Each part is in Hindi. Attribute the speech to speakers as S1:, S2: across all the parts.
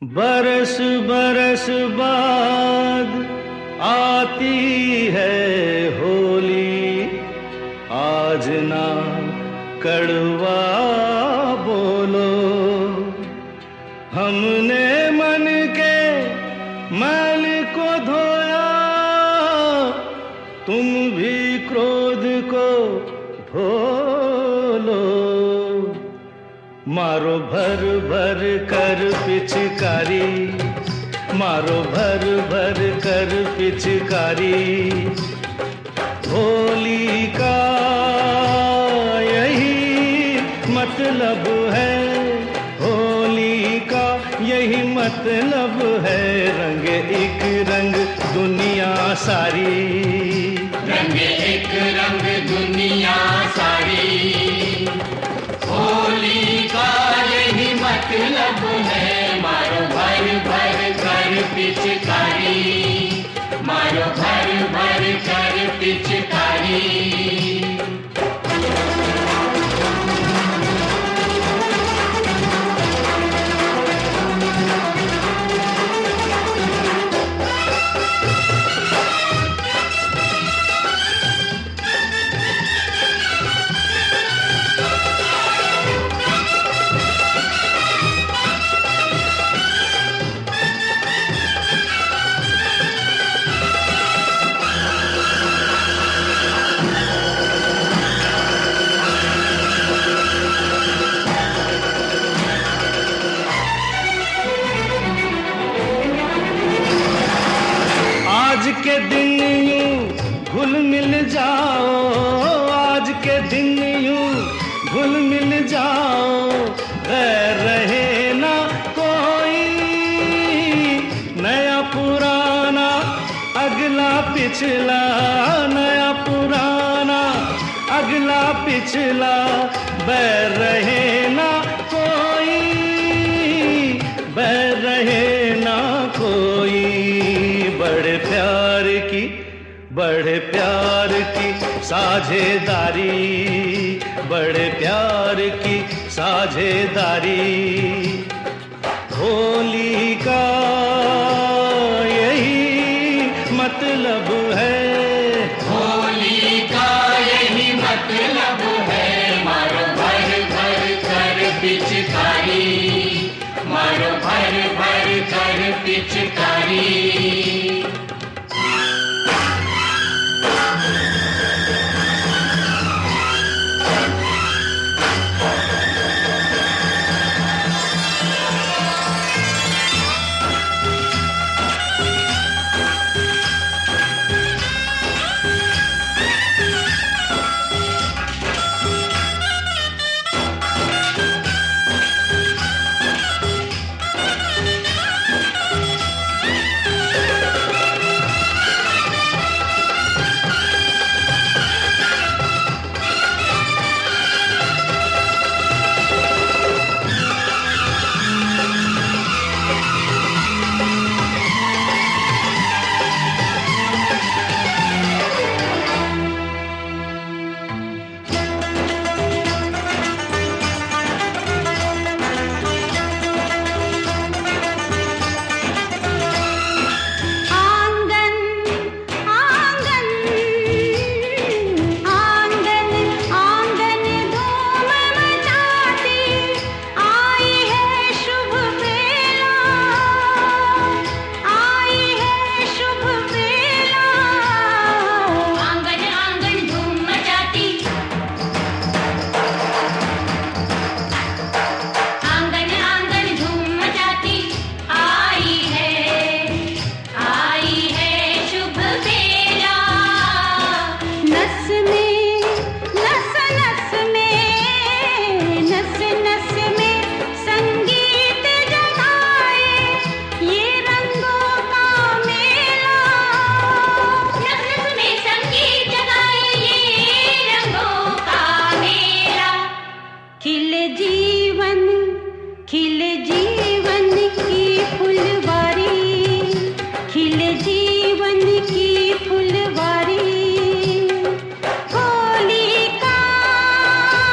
S1: बरस बरस बाद आती है होली, आज ना कड़वा बोलो। हमने मन के मैल को धोया, तुम भी क्रोध को धो लो। मारो भर भर कर पिचकारी, मारो भर भर कर पिचकारी। होली का यही मतलब है, होली का यही मतलब है। रंग एक रंग दुनिया सारी,
S2: रंग एक रंग दुनिया सारी। होली का यही मतलब है, मारो भर भर कर पिचकारी, मारो भर भर कर पिचकारी।
S1: आज के दिन यूं घुल मिल जाओ, आज के दिन यूं घुल मिल जाओ। गैर रहे ना कोई, नया पुराना अगला पिछला, नया पुराना अगला पिछला। बैर रहे ना कोई, बैर रहे ना कोई। बड़े प्यार की साझेदारी, बड़े प्यार की साझेदारी। होली का यही मतलब है,
S2: होली का यही मतलब है। मारो भर भर कर पिचकारी, मारो भर भर कर पिचकारी।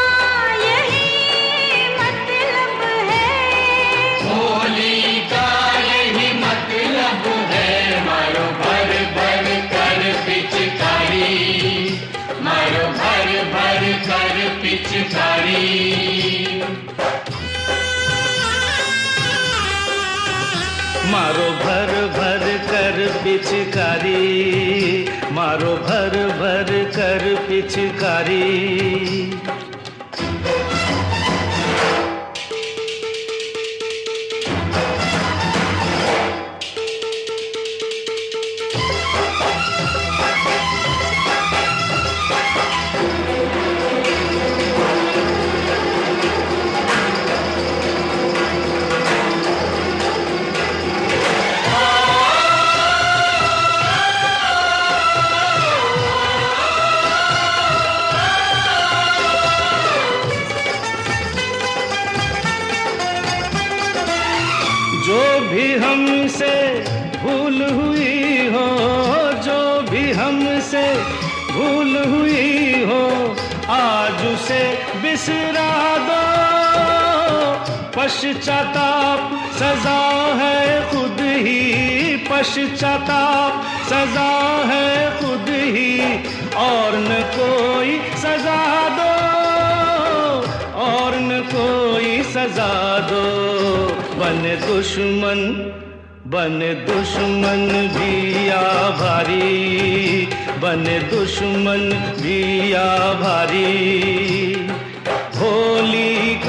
S2: होली का
S1: मारो भर भर कर पिचकारी, मारो भर भर कर पिचकारी। जो भी हमसे भूल हुई हो, जो भी हमसे भूल हुई हो, आज उसे बिसरा दो। पश्चाताप सजा है खुद ही, पश्चाताप सजा है खुद ही, और न कोई सजा दो, और न कोई सजा दो। बने दुश्मन, बने दुश्मन भी आभारी, बने दुश्मन भी आभारी। होली